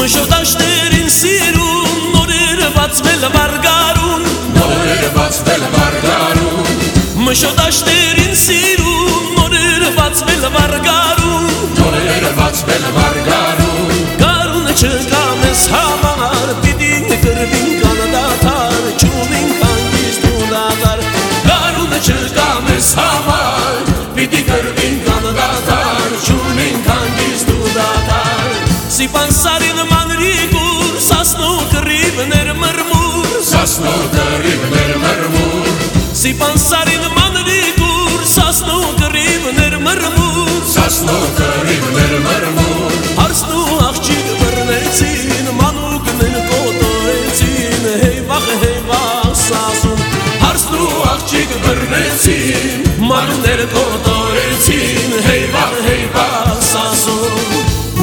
Մշոտաշտերին սիրուն, նորերը բացվել վարգարուն, նորերը բացվել վարգարուն, Մշոտաշտերին սիրուն, նորերը բացվել վարգարուն, նորերը բացվել վարգարուն, Գարունը չկա մեզ համար, պիտի կրվին կանադատար, չունին կանգիստ ու դատար, Գարունը չկա մեզ համար, պիտի կրվին կանադատար, չունին կանգիստ ու դատար, Սիպան սարին մանրիգուր, սասնու կռիվներ մրմուր, Սասնու կռիվներ մրմուր, Սիպան սարին մանրիգուր, սասնու կռիվներ մրմուր, Սասնու կռիվներ մրմուր, Հարսնու աղջիկ բռնեցին, մանուկներ կոտորեցին, հեյվաղ սասուն, Հարսնու աղջիկ բռնեցին, մանուկներ կոտորեցին, հեյվաղ սասուն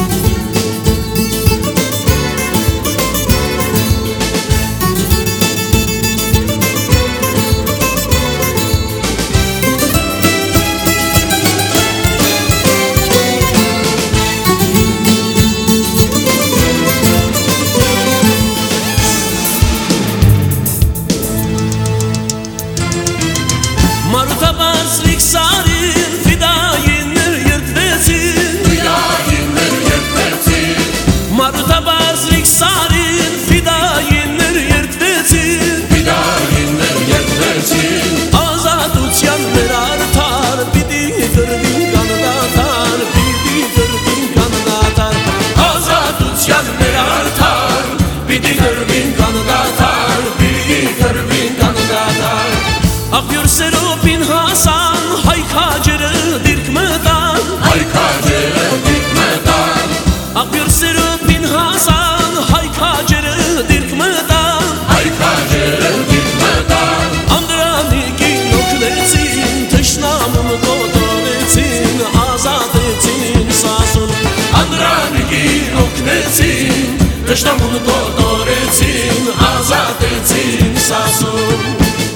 Մարութաբարձրիկ սարին ֆիդայիններ երդվեցին, Ֆիդայիններ երդվեցին, Մարութաբարձրիկ սարին ֆիդայիններ երդվեցին, Ֆիդայիններ երդվեցին, Ազատության մեր արդար, պիտի կրվին կանադատար, պիտի կրվին կանադատար, Ազատության մեր արդար, պիտի կրվին կանադատար, պիտի կրվին կանադատար, Աղբյուր սերոպին հասան, հայքաջերը դիրք մտան, Հայքաջերը դիրք մտան, Աղբյուր սերոպին հասան, հայքաջերը դիրք մտան, Հայքաջերը դիրք մտան, Անդրանիկին օգնեցին, թշնամուն կոտորեցին, ազատեցին սասուն, Անդրանիկին օգնեցին, թշնամուն կոտորեցին, ազատեցին սասուն,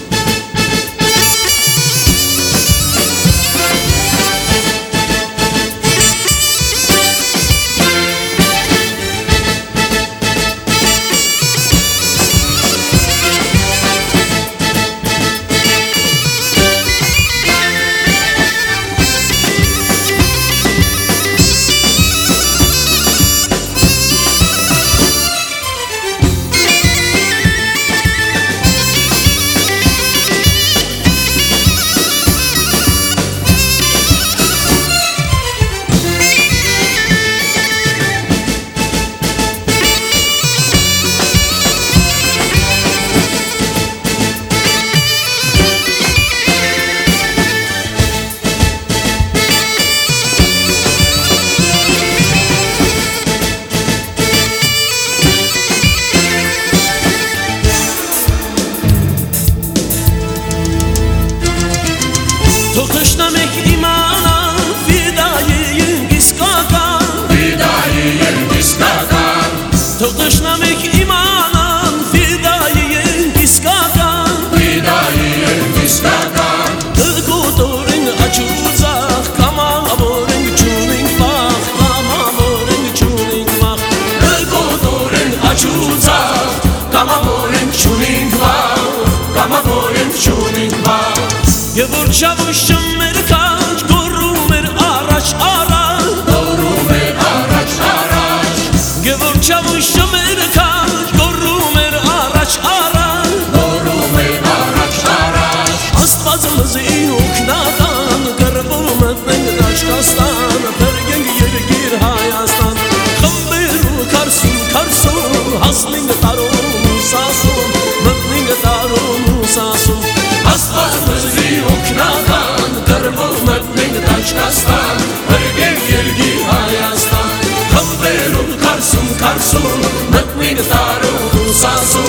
Թող թշնամեք իմանան, ֆիդային իսկական, Ֆիդային իսկական, Թող թշնամեք իմանան, ֆիդային իսկական, Ֆիդային իսկական, Կկոտորեն աչուձախ, կամավորենք չունենք վախ, կամավորենք չունենք վախ, Կկոտորեն աչուձախ, կամավորենք չունենք վախ, կամավորենք չունենք վախ, Եվ որ շավուշը մեր կաչ, գորում էր առաջ առաջ, Գորում է առաջ առաջ, Եվ որ շավուշը մեր կաչ, գորում էր առաջ առաջ, Գորում է առաջ առաջ, Աստված մզի օգնական, կռվում մտնենք Դաշկաստան, բերգենք երգիր Հայաստան, խմբերու կարսում, հասնենք տարում ու սասում, մտնենք տարում ու սասում, Աստված մզի օգնական, կռվում մտնենք Դաշկաստան, բերգենք երգիր Հայաստան, խմբերու կարսում, մտնենք տարում ու սասում,